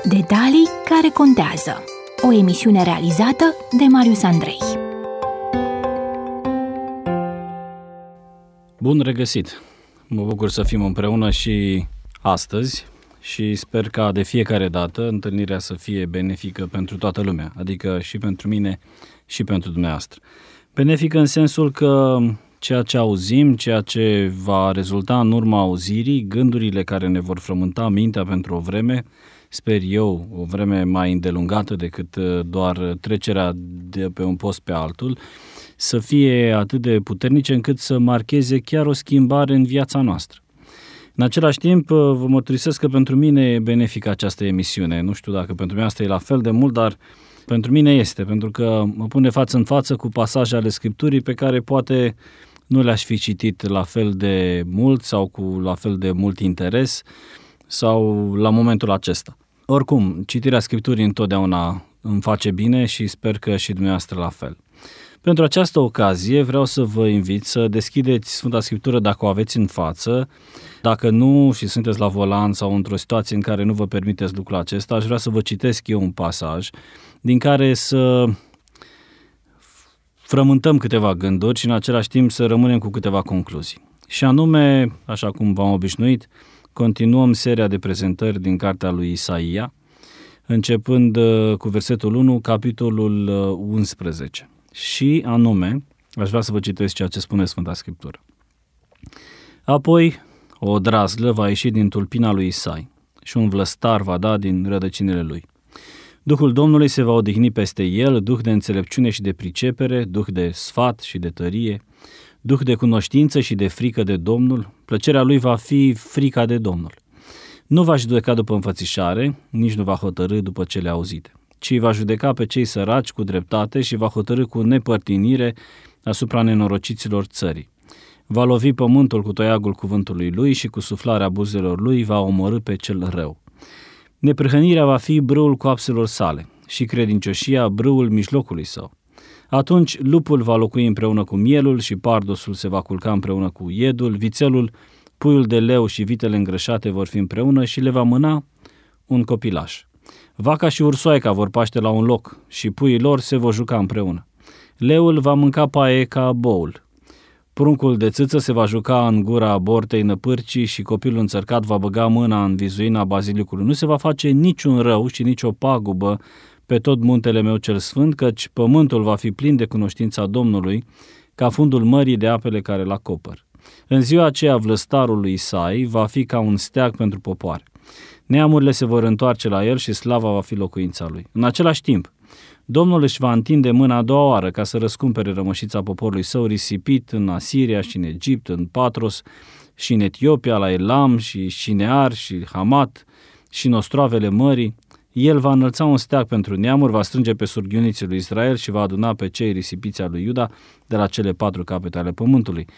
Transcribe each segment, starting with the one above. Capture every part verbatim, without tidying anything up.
Detalii care contează. O emisiune realizată de Marius Andrei. Bun regăsit! Mă bucur să fim împreună și astăzi și sper ca de fiecare dată întâlnirea să fie benefică pentru toată lumea, adică și pentru mine și pentru dumneavoastră. Benefică în sensul că ceea ce auzim, ceea ce va rezulta în urma auzirii, gândurile care ne vor frământa mintea pentru o vreme, sper eu, o vreme mai îndelungată decât doar trecerea de pe un post pe altul, să fie atât de puternice încât să marcheze chiar o schimbare în viața noastră. În același timp, vă mărturisesc că pentru mine e benefică această emisiune. Nu știu dacă pentru mine asta e la fel de mult, dar pentru mine este, pentru că mă pune față în față cu pasaje ale Scripturii pe care poate nu le-aș fi citit la fel de mult sau cu la fel de mult interes sau la momentul acesta. Oricum, citirea Scripturii întotdeauna îmi face bine și sper că și dumneavoastră la fel. Pentru această ocazie vreau să vă invit să deschideți Sfânta Scriptură dacă o aveți în față. Dacă nu și sunteți la volan sau într-o situație în care nu vă permiteți lucrul acesta, aș vrea să vă citesc eu un pasaj din care să frământăm câteva gânduri și în același timp să rămânem cu câteva concluzii. Și anume, așa cum v-am obișnuit, continuăm seria de prezentări din cartea lui Isaia, începând cu versetul unu, capitolul unsprezece. Și anume, aș vrea să vă citesc ceea ce spune Sfânta Scriptură. Apoi, o drazlă va ieși din tulpina lui Isai și un vlăstar va da din rădăcinile lui. Duhul Domnului se va odihni peste el, duh de înțelepciune și de pricepere, duh de sfat și de tărie, duh de cunoștință și de frică de Domnul. Plăcerea lui va fi frica de Domnul. Nu va judeca după înfățișare, nici nu va hotărî după cele auzite, ci va judeca pe cei săraci cu dreptate și va hotărî cu nepărtinire asupra nenorociților țării. Va lovi pământul cu toiagul cuvântului lui și cu suflarea buzelor lui va omorî pe cel rău. Neprihănirea va fi brâul coapselor sale și credincioșia brâul mijlocului său. Atunci lupul va locui împreună cu mielul și pardosul se va culca împreună cu iedul, vițelul, puiul de leu și vitele îngrășate vor fi împreună și le va mâna un copilaș. Vaca și ursoaica vor paște la un loc și puii lor se vor juca împreună. Leul va mânca paie ca boul. Pruncul de țâță se va juca în gura bortei năpârcii și copilul înțărcat va băga mâna în vizuina bazilicului. Nu se va face niciun rău și nicio pagubă pe tot muntele meu cel sfânt, căci pământul va fi plin de cunoștința Domnului, ca fundul mării de apele care îl acopăr. În ziua aceea vlăstarul lui Isai va fi ca un steag pentru popoare. Neamurile se vor întoarce la el și slava va fi locuința lui. În același timp, Domnul își va întinde mâna a doua oară ca să răscumpere rămășița poporului său risipit în Asiria și în Egipt, în Patros și în Etiopia, la Elam și Șinear și Hamat și în ostroavele mării. El va înălța un steag pentru neamuri, va strânge pe surghiuniții lui Israel și va aduna pe cei risipiți al lui Iuda de la cele patru capete ale pământului.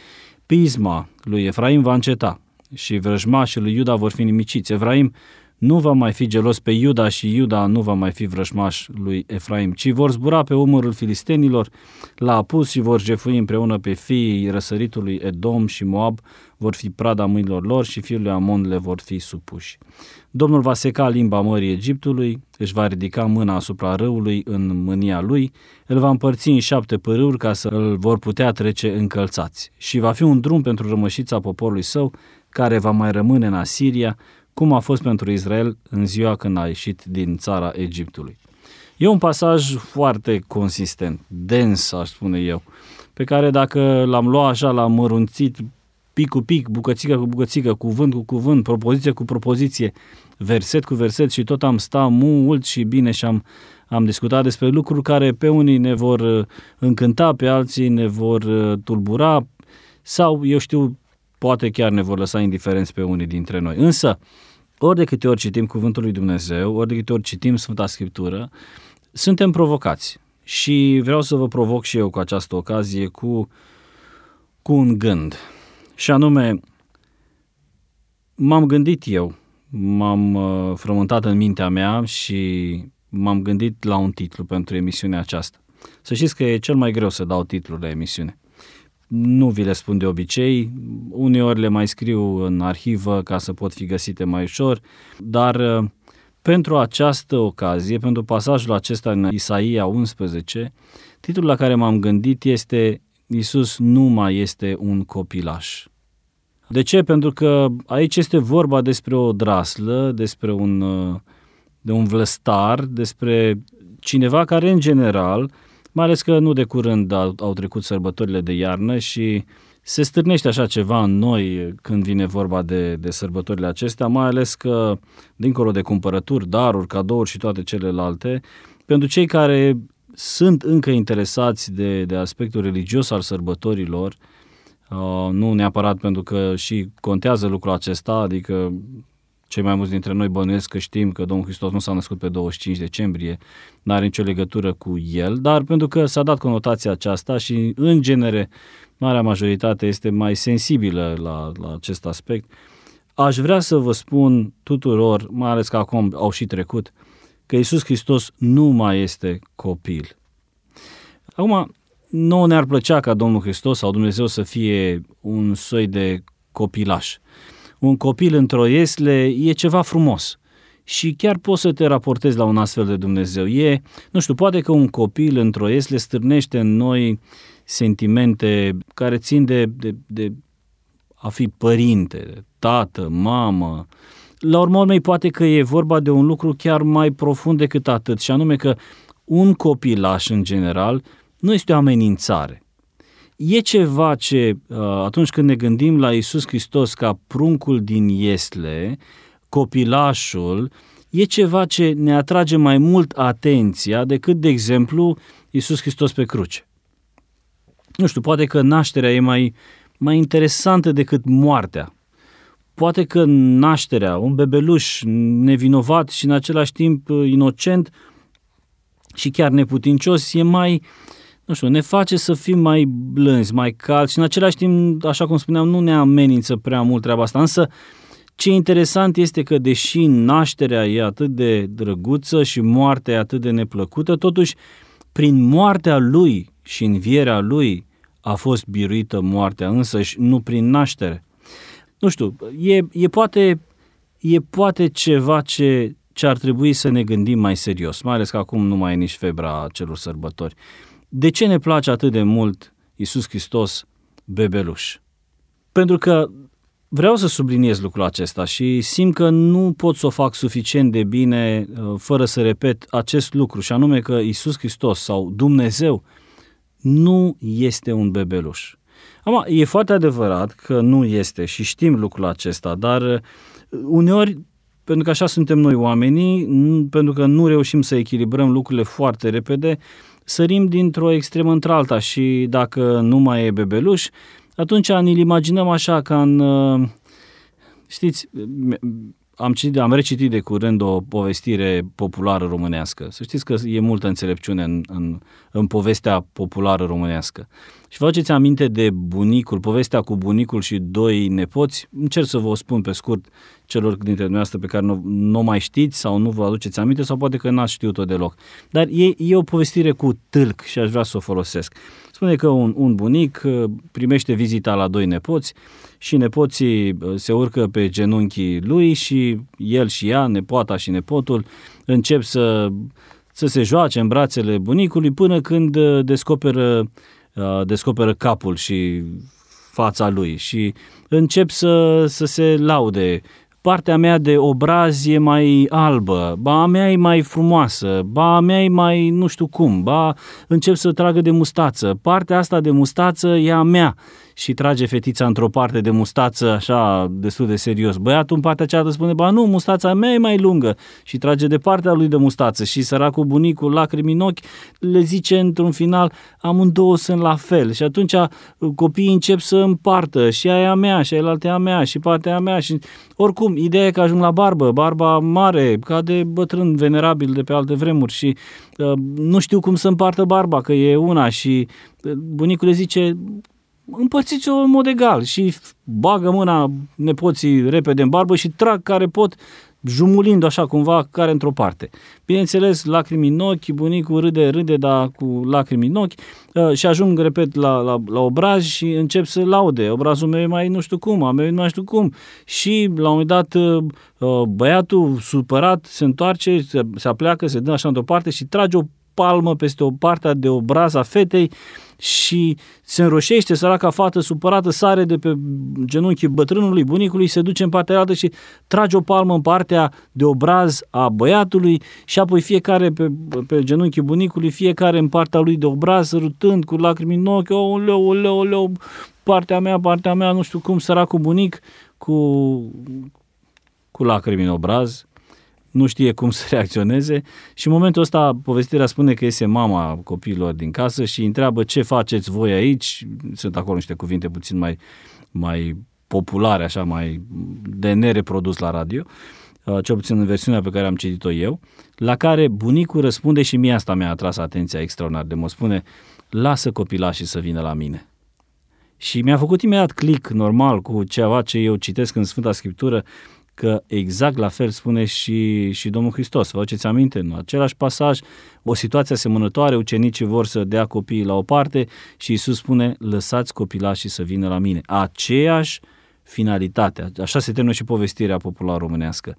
Pisma lui Efraim va înceta și vrăjmașii lui Iuda vor fi nimiciți. Efraim nu va mai fi gelos pe Iuda și Iuda nu va mai fi vrăjmaș lui Efraim, ci vor zbura pe umărul filistenilor la apus și vor jefui împreună pe fiii răsăritului Edom și Moab, vor fi prada mâinilor lor și fiul lui Amon le vor fi supuși. Domnul va seca limba mării Egiptului, își va ridica mâna asupra râului în mânia lui, îl va împărți în șapte pârâuri ca să îl vor putea trece încălțați și va fi un drum pentru rămășița poporului său care va mai rămâne în Asiria, cum a fost pentru Israel în ziua când a ieșit din țara Egiptului. E un pasaj foarte consistent, dens, aș spune eu, pe care dacă l-am luat așa, l-am mărunțit pic cu pic, bucățică cu bucățică, cuvânt cu cuvânt, propoziție cu propoziție, verset cu verset și tot am stat mult și bine și am, am discutat despre lucruri care pe unii ne vor încânta, pe alții ne vor tulbura sau, eu știu, poate chiar ne vor lăsa indiferenți pe unii dintre noi. Însă, ori de câte ori citim Cuvântul lui Dumnezeu, ori de câte ori citim Sfânta Scriptură, suntem provocați. Și vreau să vă provoc și eu cu această ocazie cu, cu un gând. Și anume, m-am gândit eu, m-am uh, frământat în mintea mea și m-am gândit la un titlu pentru emisiunea aceasta. Să știți că e cel mai greu să dau titlul la emisiune. Nu vi le spun de obicei, uneori le mai scriu în arhivă ca să pot fi găsite mai ușor, dar pentru această ocazie, pentru pasajul acesta în Isaia unsprezece, titlul la care m-am gândit este Iisus nu mai este un copilaș. De ce? Pentru că aici este vorba despre o draslă, despre un, de un vlăstar, despre cineva care în general, mai ales că nu de curând au, au trecut sărbătorile de iarnă și se stârnește așa ceva în noi când vine vorba de, de sărbătorile acestea, mai ales că, dincolo de cumpărături, daruri, cadouri și toate celelalte, pentru cei care sunt încă interesați de, de aspectul religios al sărbătorilor, uh, nu neapărat pentru că și contează lucrul acesta, adică cei mai mulți dintre noi bănuiesc că știm că Domnul Hristos nu s-a născut pe douăzeci și cinci decembrie, n-are nicio legătură cu el, dar pentru că s-a dat conotația aceasta și, în genere, marea majoritate este mai sensibilă la, la acest aspect, aș vrea să vă spun tuturor, mai ales că acum au și trecut, că Iisus Hristos nu mai este copil. Acum, nouă ne-ar plăcea ca Domnul Hristos sau Dumnezeu să fie un soi de copilaș. Un copil într-o iesle e ceva frumos și chiar poți să te raportezi la un astfel de Dumnezeu. E, nu știu, poate că un copil într-o iesle stârnește în noi sentimente care țin de, de, de a fi părinte, de tată, mamă. La urmă urmei, poate că e vorba de un lucru chiar mai profund decât atât, și anume că un copilaș în general nu este o amenințare. E ceva ce, atunci când ne gândim la Iisus Hristos ca pruncul din iesle, copilașul, e ceva ce ne atrage mai mult atenția decât, de exemplu, Iisus Hristos pe cruce. Nu știu, poate că nașterea e mai, mai interesantă decât moartea. Poate că nașterea, un bebeluș nevinovat și în același timp inocent și chiar neputincios, e mai, nu știu, ne face să fim mai blânzi, mai calzi și în același timp, așa cum spuneam, nu ne amenință prea mult treaba asta. Însă, ce interesant este că deși nașterea e atât de drăguță și moartea e atât de neplăcută, totuși, prin moartea lui și învierea lui a fost biruită moartea însăși, nu prin naștere. Nu știu, e, e, poate, e poate ceva ce, ce ar trebui să ne gândim mai serios, mai ales că acum nu mai e nici febra acelor sărbători. De ce ne place atât de mult Iisus Hristos bebeluș? Pentru că vreau să subliniez lucrul acesta și simt că nu pot să o fac suficient de bine fără să repet acest lucru, și anume că Iisus Hristos sau Dumnezeu nu este un bebeluș. Acum, e foarte adevărat că nu este și știm lucrul acesta, dar uneori, pentru că așa suntem noi oamenii, pentru că nu reușim să echilibrăm lucrurile foarte repede, sărim dintr-o extremă într-alta și dacă nu mai e bebeluș, atunci ne-l imaginăm așa ca în, știți, am, citit, am recitit de curând o povestire populară românească. Să știți că e multă înțelepciune în, în, în povestea populară românească. Și vă faceți aminte de bunicul, povestea cu bunicul și doi nepoți? Încerc să vă o spun pe scurt celor dintre dumneavoastră pe care nu, nu mai știți sau nu vă aduceți aminte sau poate că n-ați știut-o deloc. Dar e, e o povestire cu tâlc și aș vrea să o folosesc. Spune că un, un bunic primește vizita la doi nepoți și nepoții se urcă pe genunchii lui și el și ea, nepoata și nepotul, încep să, să se joace în brațele bunicului până când descoperă, descoperă capul și fața lui și încep să, să se laude. Partea mea de obraz e mai albă, ba a mea e mai frumoasă, ba a mea e mai nu știu cum, ba încep să tragă de mustață, partea asta de mustață e a mea. Și trage fetița într-o parte de mustață așa destul de serios. Băiatul în partea cealaltă spune, ba nu, mustața mea e mai lungă, și trage de partea lui de mustață și săracul bunicul, lacrimi în ochi, le zice într-un final, amândouă sunt la fel. Și atunci copiii încep să împartă și aia mea și aia a mea și partea a mea și oricum, ideea e că ajung la barbă, barba mare, ca de bătrân venerabil de pe alte vremuri și uh, nu știu cum să împartă barba, că e una și uh, bunicul le zice, împărțiți-o în mod egal și bagă mâna nepoții repede în barbă și trag care pot jumulind așa cumva care într-o parte. Bineînțeles, lacrimi în ochi, bunicul râde, râde, dar cu lacrimi în ochi uh, și ajung, repet, la, la, la obraz și încep să laude. Obrazul meu e mai nu știu cum, a meu e nu știu cum. Și la un moment dat uh, băiatul supărat se întoarce, se, se apleacă, se dă așa într-o parte și trage o palmă peste o parte de obraz a fetei și se înroșește, săraca fată supărată, sare de pe genunchii bătrânului, bunicului, se duce în partea altă și trage o palmă în partea de obraz a băiatului și apoi fiecare pe, pe genunchii bunicului, fiecare în partea lui de obraz, sărutând cu lacrimi în ochi, oleu, oleu, oleu, partea mea, partea mea, nu știu cum, săracul bunic cu, cu lacrimi în obraz, nu știe cum să reacționeze și în momentul ăsta povestirea spune că este mama copiilor din casă și întreabă ce faceți voi aici, sunt acolo niște cuvinte puțin mai, mai populare, așa, mai de nereprodus la radio, cel puțin în versiunea pe care am citit-o eu, la care bunicul răspunde și mie asta mi-a atras atenția extraordinar de mult, spune, lasă copilașii să vină la mine. Și mi-a făcut imediat click normal cu ceva ce eu citesc în Sfânta Scriptură, că exact la fel spune și, și Domnul Hristos. Vă aduceți aminte? În același pasaj, o situație asemănătoare, ucenicii vor să dea copiii la o parte și Iisus spune, lăsați copilașii să vină la mine. Aceeași finalitate. Așa se termină și povestirea populară românească.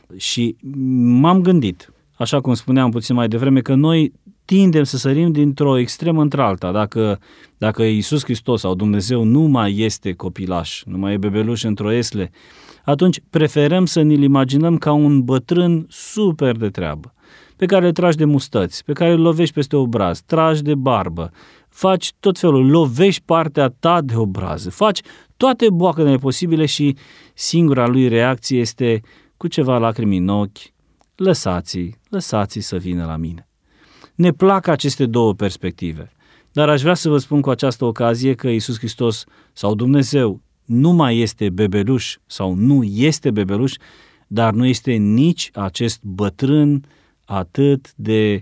Și m-am gândit, așa cum spuneam puțin mai devreme, că noi tindem să sărim dintr-o extremă într-alta. Dacă, dacă Iisus Hristos sau Dumnezeu nu mai este copilaș, nu mai e bebeluș într-o esle, atunci preferăm să ne-l imaginăm ca un bătrân super de treabă, pe care îl tragi de mustăți, pe care îl lovești peste obraz, tragi de barbă, faci tot felul, lovești partea ta de obraz, faci toate boacănele posibile și singura lui reacție este cu ceva lacrimi în ochi, lăsați-i, lăsați-i să vină la mine. Ne plac aceste două perspective, dar aș vrea să vă spun cu această ocazie că Iisus Hristos sau Dumnezeu nu mai este bebeluș sau nu este bebeluș, dar nu este nici acest bătrân atât de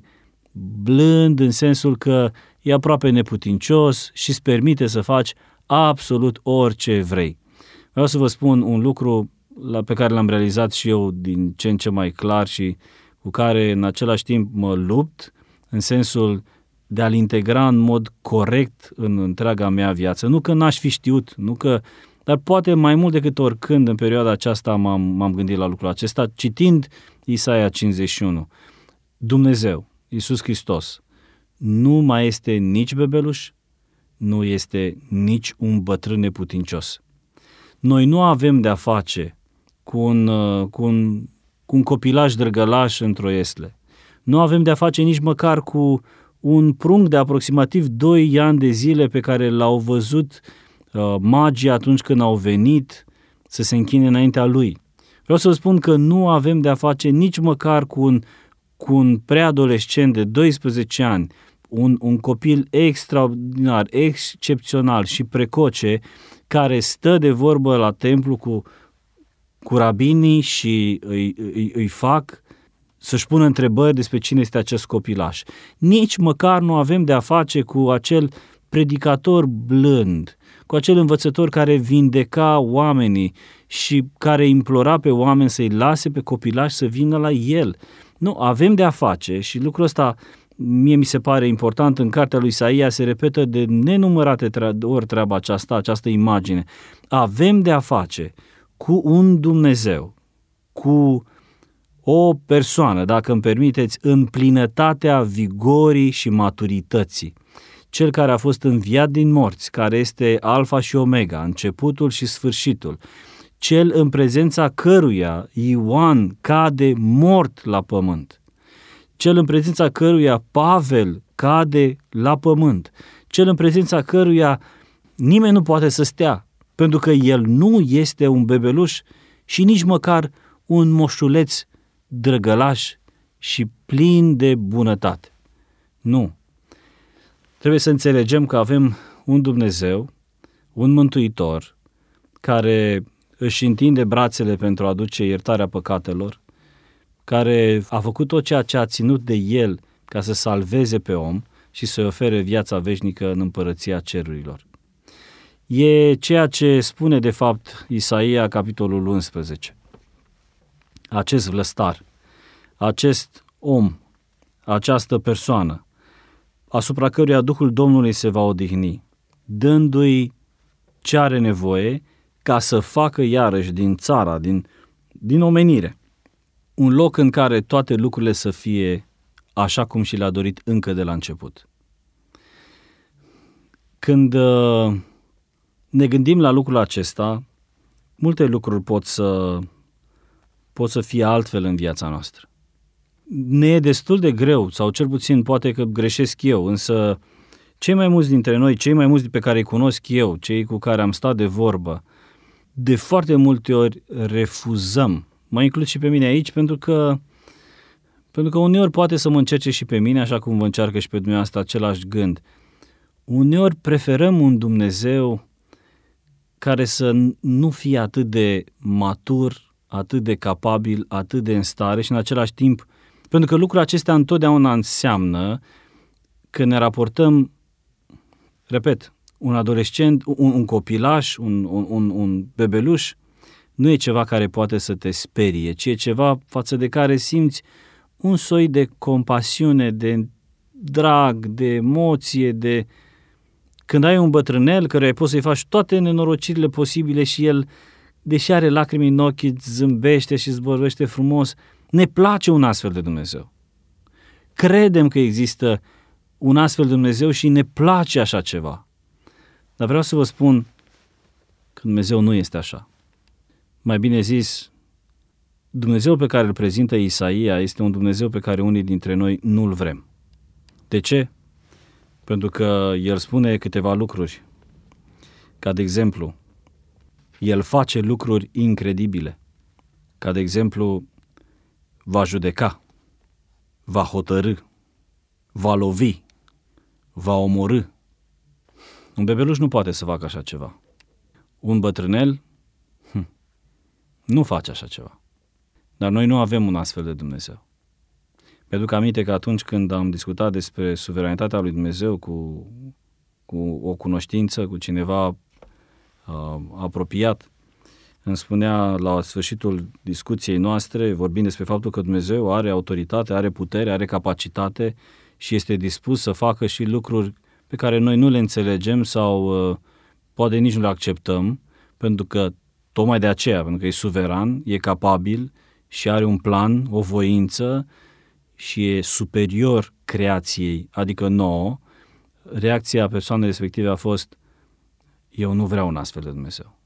blând în sensul că e aproape neputincios și îți permite să faci absolut orice vrei. Vreau să vă spun un lucru la, pe care l-am realizat și eu din ce în ce mai clar și cu care în același timp mă lupt în sensul de a-l integra în mod corect în întreaga mea viață. Nu că n-aș fi știut, nu că, dar poate mai mult decât oricând în perioada aceasta m-am, m-am gândit la lucrul acesta, citind Isaia cincizeci și unu. Dumnezeu, Iisus Hristos, nu mai este nici bebeluș, nu este nici un bătrân neputincios. Noi nu avem de-a face cu un, cu un, cu un copilaj drăgălaș într-o esle. Nu avem de-a face nici măcar cu un prunc de aproximativ doi ani de zile pe care l-au văzut uh, magii atunci când au venit să se închine înaintea lui. Vreau să vă spun că nu avem de-a face nici măcar cu un, cu un preadolescent de doisprezece ani, un, un copil extraordinar, excepțional și precoce, care stă de vorbă la templu cu, cu rabinii și îi, îi, îi fac să-și pună întrebări despre cine este acest copilaș. Nici măcar nu avem de a face cu acel predicator blând, cu acel învățător care vindeca oamenii și care implora pe oameni să-i lase pe copilaș să vină la el. Nu, avem de a face și lucrul ăsta mie mi se pare important, în cartea lui Isaia se repetă de nenumărate ori treaba aceasta, această imagine. Avem de a face cu un Dumnezeu, cu o persoană, dacă îmi permiteți, în plinătatea vigorii și maturității. Cel care a fost înviat din morți, care este Alfa și Omega, începutul și sfârșitul. Cel în prezența căruia Ioan cade mort la pământ. Cel în prezența căruia Pavel cade la pământ. Cel în prezența căruia nimeni nu poate să stea, pentru că el nu este un bebeluș și nici măcar un moșuleț drăgălaș și plin de bunătate. Nu. Trebuie să înțelegem că avem un Dumnezeu, un Mântuitor, care își întinde brațele pentru a aduce iertarea păcatelor, care a făcut tot ceea ce a ținut de el ca să salveze pe om și să-i ofere viața veșnică în împărăția cerurilor. E ceea ce spune de fapt Isaia, capitolul unsprezece. acest vlăstar, acest om, această persoană, asupra căruia Duhul Domnului se va odihni, dându-i ce are nevoie ca să facă iarăși din țara, din, din omenire, un loc în care toate lucrurile să fie așa cum și le-a dorit încă de la început. Când uh, ne gândim la lucrul acesta, multe lucruri pot să, pot să fie altfel în viața noastră. Ne e destul de greu, sau cel puțin poate că greșesc eu, însă cei mai mulți dintre noi, cei mai mulți pe care îi cunosc eu, cei cu care am stat de vorbă, de foarte multe ori refuzăm. Mă includ și pe mine aici pentru că, pentru că uneori poate să mă încerce și pe mine, așa cum vă încearcă și pe dumneavoastră același gând. Uneori preferăm un Dumnezeu care să nu fie atât de matur, atât de capabil, atât de în stare și în același timp, pentru că lucrul acestea întotdeauna înseamnă că ne raportăm, repet, un adolescent, un, un copilaș, un, un, un, un bebeluș, nu e ceva care poate să te sperie, ci e ceva față de care simți un soi de compasiune, de drag, de emoție, de... Când ai un bătrânel căruia poți să-i faci toate nenorocirile posibile și el, deși are lacrimi în ochi, îți zâmbește și îți vorbește frumos, ne place un astfel de Dumnezeu. Credem că există un astfel de Dumnezeu și ne place așa ceva. Dar vreau să vă spun că Dumnezeu nu este așa. Mai bine zis, Dumnezeu pe care îl prezintă Isaia este un Dumnezeu pe care unii dintre noi nu-l vrem. De ce? Pentru că el spune câteva lucruri. Ca de exemplu, el face lucruri incredibile. Ca de exemplu, va judeca, va hotărâ, va lovi, va omorâ. Un bebeluș nu poate să facă așa ceva. Un bătrânel hm, nu face așa ceva. Dar noi nu avem un astfel de Dumnezeu. Mi-aduc aminte că atunci când am discutat despre suveranitatea lui Dumnezeu cu, cu o cunoștință, cu cineva uh, apropiat, îmi spunea la sfârșitul discuției noastre, vorbind despre faptul că Dumnezeu are autoritate, are putere, are capacitate și este dispus să facă și lucruri pe care noi nu le înțelegem sau uh, poate nici nu le acceptăm, pentru că tocmai de aceea, pentru că e suveran, e capabil și are un plan, o voință și e superior creației, adică nouă, reacția persoanei respective a fost: eu nu vreau un astfel de Dumnezeu.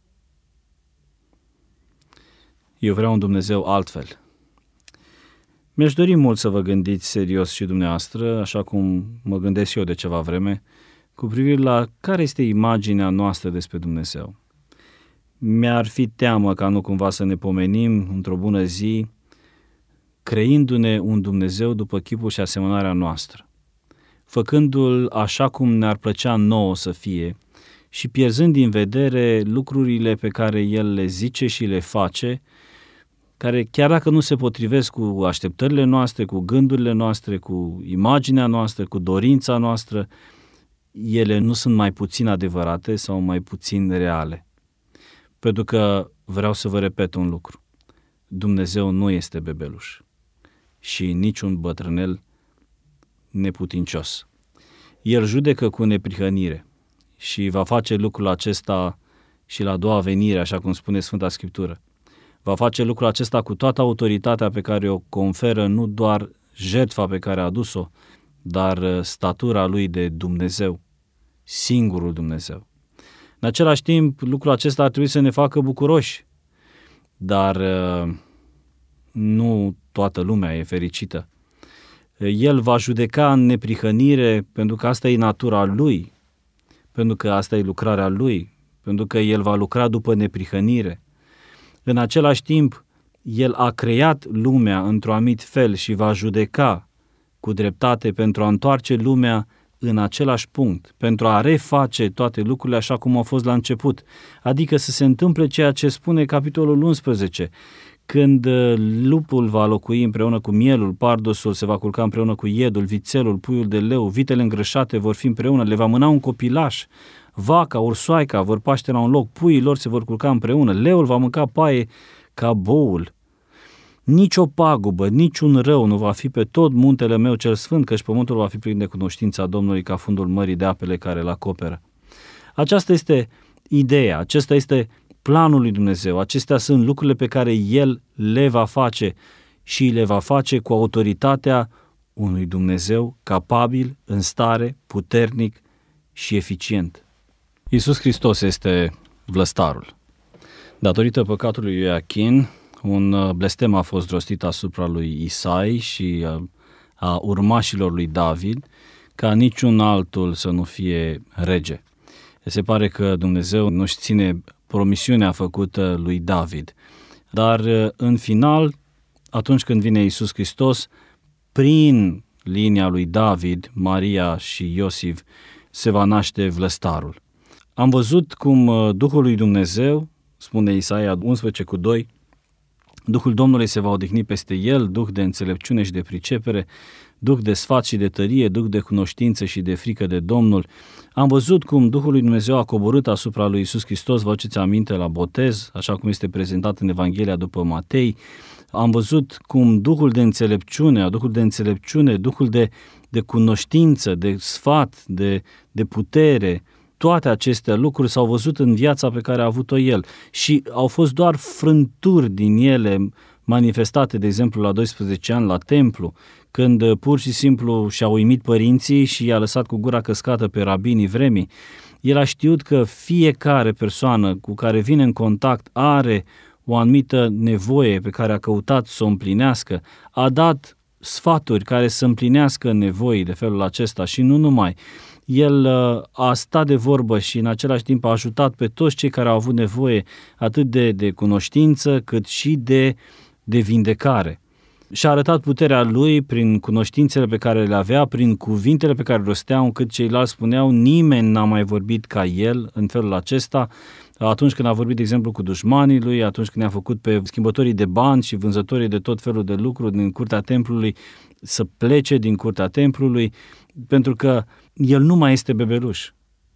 Eu vreau un Dumnezeu altfel. Mi-aș dori mult să vă gândiți serios și dumneavoastră, așa cum mă gândesc eu de ceva vreme, cu privire la care este imaginea noastră despre Dumnezeu. Mi-ar fi teamă ca nu cumva să ne pomenim într-o bună zi, creindu-ne un Dumnezeu după chipul și asemănarea noastră, făcându-l așa cum ne-ar plăcea nouă să fie și pierzând din vedere lucrurile pe care El le zice și le face, care chiar dacă nu se potrivesc cu așteptările noastre, cu gândurile noastre, cu imaginea noastră, cu dorința noastră, ele nu sunt mai puțin adevărate sau mai puțin reale. Pentru că vreau să vă repet un lucru. Dumnezeu nu este bebeluș și niciun bătrânel neputincios. El judecă cu neprihănire și va face lucrul acesta și la a doua venire, așa cum spune Sfânta Scriptură. Va face lucrul acesta cu toată autoritatea pe care o conferă nu doar jertfa pe care a adus-o, dar statura lui de Dumnezeu, singurul Dumnezeu. În același timp, lucrul acesta ar trebui să ne facă bucuroși, dar nu toată lumea e fericită. El va judeca în neprihănire pentru că asta e natura lui, pentru că asta e lucrarea lui, pentru că el va lucra după neprihănire. În același timp, el a creat lumea într-un anumit fel și va judeca cu dreptate pentru a întoarce lumea în același punct, pentru a reface toate lucrurile așa cum au fost la început. Adică să se întâmple ceea ce spune capitolul unsprezece, când lupul va locui împreună cu mielul, pardosul se va culca împreună cu iedul, vițelul, puiul de leu, vitele îngrășate vor fi împreună, le va mâna un copilaș, vaca, ursoaica vor paște la un loc, puii lor se vor culca împreună, leul va mânca paie ca boul. nici o pagubă, niciun rău nu va fi pe tot muntele meu cel sfânt, căci pământul va fi plin de cunoștința Domnului ca fundul mării de apele care îl acoperă. Aceasta este ideea, acesta este planul lui Dumnezeu, acestea sunt lucrurile pe care El le va face și le va face cu autoritatea unui Dumnezeu capabil, în stare, puternic și eficient. Iisus Hristos este vlăstarul. Datorită păcatului lui Ioachin, un blestem a fost rostit asupra lui Isai și a, a urmașilor lui David, ca niciun altul să nu fie rege. Se pare că Dumnezeu nu-și ține promisiunea făcută lui David, dar în final, atunci când vine Iisus Hristos, prin linia lui David, Maria și Iosif, se va naște vlăstarul. Am văzut cum Duhul lui Dumnezeu, spune Isaia unsprezece cu doi, Duhul Domnului se va odihni peste el, duh de înțelepciune și de pricepere, duh de sfat și de tărie, duh de cunoștință și de frică de Domnul. Am văzut cum Duhul lui Dumnezeu a coborât asupra lui Iisus Hristos, vă aduceți aminte, la botez, așa cum este prezentat în Evanghelia după Matei. Am văzut cum Duhul de înțelepciune, Duhul de înțelepciune, Duhul de, de cunoștință, de sfat, de, de putere, toate aceste lucruri s-au văzut în viața pe care a avut-o el și au fost doar frânturi din ele manifestate, de exemplu, la doisprezece ani la templu, când pur și simplu și-a uimit părinții și i-a lăsat cu gura căscată pe rabinii vremii. El a știut că fiecare persoană cu care vine în contact are o anumită nevoie pe care a căutat să o împlinească, a dat sfaturi care să împlinească nevoi de felul acesta și nu numai. El a stat de vorbă și în același timp a ajutat pe toți cei care au avut nevoie atât de, de cunoștință cât și de, de vindecare. Și-a arătat puterea lui prin cunoștințele pe care le avea, prin cuvintele pe care le rostea, încât ceilalți spuneau nimeni n-a mai vorbit ca el în felul acesta. Atunci când a vorbit, de exemplu, cu dușmanii lui, atunci când a făcut pe schimbătorii de bani și vânzătorii de tot felul de lucruri din curtea templului să plece din curtea templului, pentru că el nu mai este bebeluș.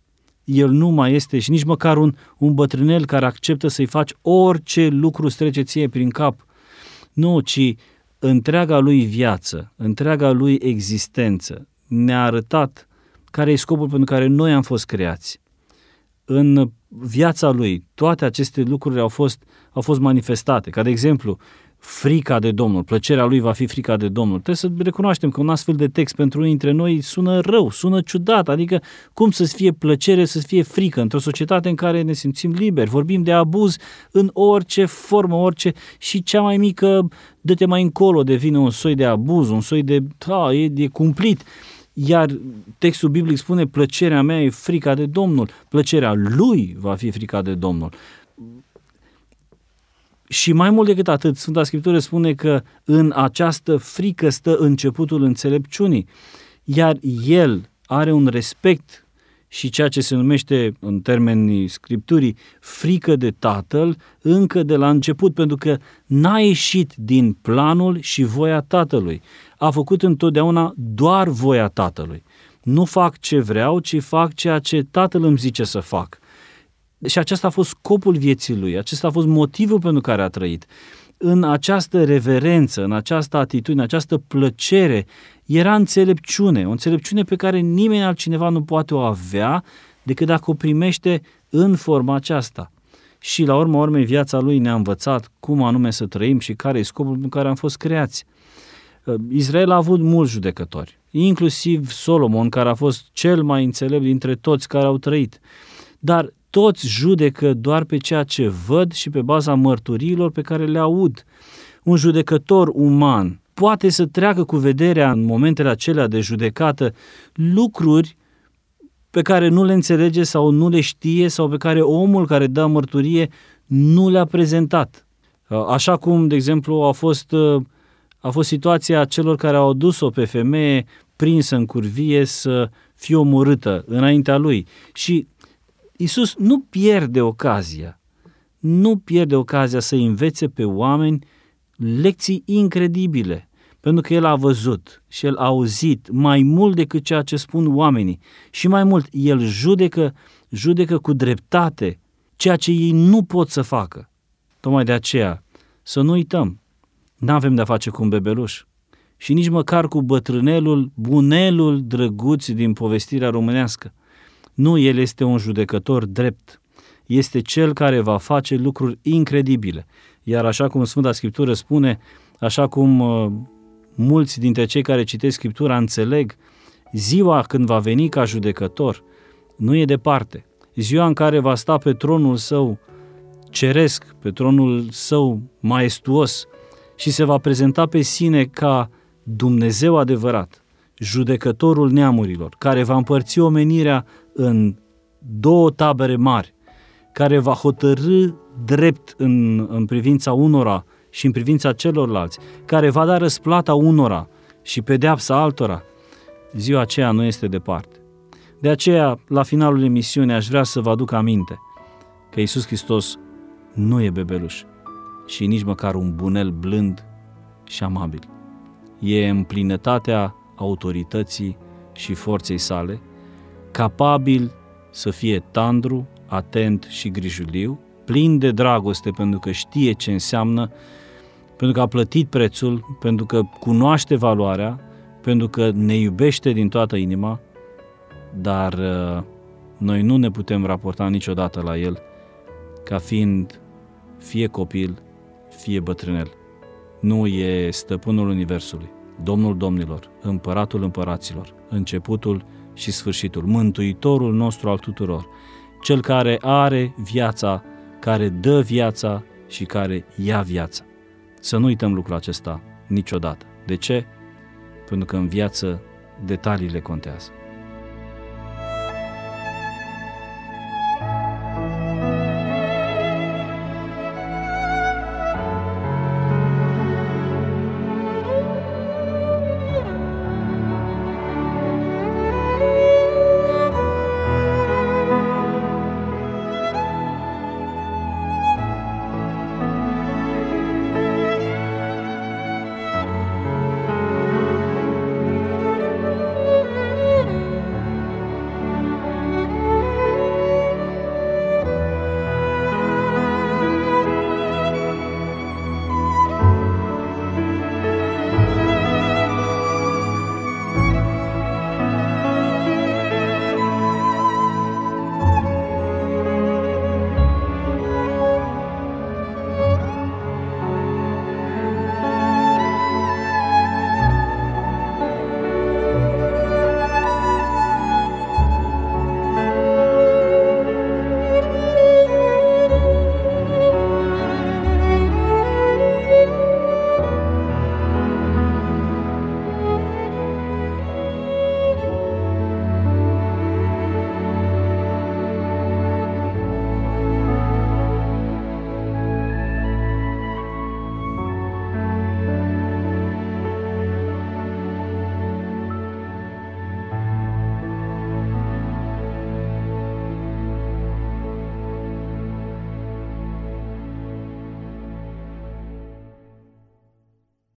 El nu mai este și nici măcar un, un bătrânel care acceptă să-i faci orice lucru îți trece ție prin cap. Nu, ci întreaga lui viață, întreaga lui existență ne-a arătat care e scopul pentru care noi am fost creați. În viața lui, toate aceste lucruri au fost, au fost manifestate. Ca de exemplu, frica de Domnul, plăcerea lui va fi frica de Domnul. Trebuie să recunoaștem că un astfel de text pentru unii dintre noi sună rău, sună ciudat, adică cum să-ți fie plăcere, să-ți fie frică într-o societate în care ne simțim liberi, vorbim de abuz în orice formă, orice și cea mai mică, dă-te mai încolo, devine un soi de abuz, un soi de, da, e, e cumplit. Iar textul biblic spune, plăcerea mea e frica de Domnul, plăcerea lui va fi frica de Domnul. Și mai mult decât atât, Sfânta Scriptură spune că în această frică stă începutul înțelepciunii, iar el are un respect și ceea ce se numește în termenii Scripturii frică de Tatăl încă de la început, pentru că n-a ieșit din planul și voia Tatălui. A făcut întotdeauna doar voia Tatălui. Nu fac ce vreau, ci fac ceea ce Tatăl îmi zice să fac. Și acesta a fost scopul vieții lui, acesta a fost motivul pentru care a trăit. În această reverență, în această atitudine, în această plăcere, era înțelepciune, o înțelepciune pe care nimeni altcineva nu poate o avea decât dacă o primește în forma aceasta. Și la urma urmei viața lui ne-a învățat cum anume să trăim și care e scopul pentru care am fost creați. Israel a avut mulți judecători, inclusiv Solomon, care a fost cel mai înțelept dintre toți care au trăit. Dar toți judecă doar pe ceea ce văd și pe baza mărturiilor pe care le aud. Un judecător uman poate să treacă cu vederea în momentele acelea de judecată lucruri pe care nu le înțelege sau nu le știe sau pe care omul care dă mărturie nu le-a prezentat. Așa cum, de exemplu, a fost, a fost situația celor care au adus-o pe femeie prinsă în curvie să fie omorâtă înaintea lui. Și Iisus nu pierde ocazia, nu pierde ocazia să învețe pe oameni lecții incredibile, pentru că El a văzut și El a auzit mai mult decât ceea ce spun oamenii și mai mult, El judecă, judecă cu dreptate ceea ce ei nu pot să facă. Tocmai de aceea, să nu uităm, N-avem de-a face cu un bebeluș și nici măcar cu bătrânelul, bunelul drăguț din povestirea românească. Nu, el este un judecător drept. Este cel care va face lucruri incredibile. Iar așa cum Sfânta Scriptură spune, așa cum uh, mulți dintre cei care citesc Scriptura înțeleg, ziua când va veni ca judecător nu e departe. Ziua în care va sta pe tronul său ceresc, pe tronul său maestuos și se va prezenta pe sine ca Dumnezeu adevărat, judecătorul neamurilor, care va împărți omenirea în două tabere mari, care va hotărâ drept în, în privința unora și în privința celorlalți, care va da răsplata unora și pedeapsa altora. Ziua aceea nu este departe. De aceea, la finalul emisiunii, aș vrea să vă aduc aminte că Iisus Hristos nu e bebeluș și nici măcar un bunel blând și amabil. E în plinătatea autorității și forței sale, capabil să fie tandru, atent și grijuliu, plin de dragoste pentru că știe ce înseamnă, pentru că a plătit prețul, pentru că cunoaște valoarea, pentru că ne iubește din toată inima, dar uh, noi nu ne putem raporta niciodată la El ca fiind fie copil, fie bătrânel. Nu e stăpânul universului, Domnul domnilor, împăratul împăraților, începutul și sfârșitul, mântuitorul nostru al tuturor, cel care are viața, care dă viața și care ia viața. Să nu uităm lucrul acesta niciodată. De ce? Pentru că în viață detaliile contează.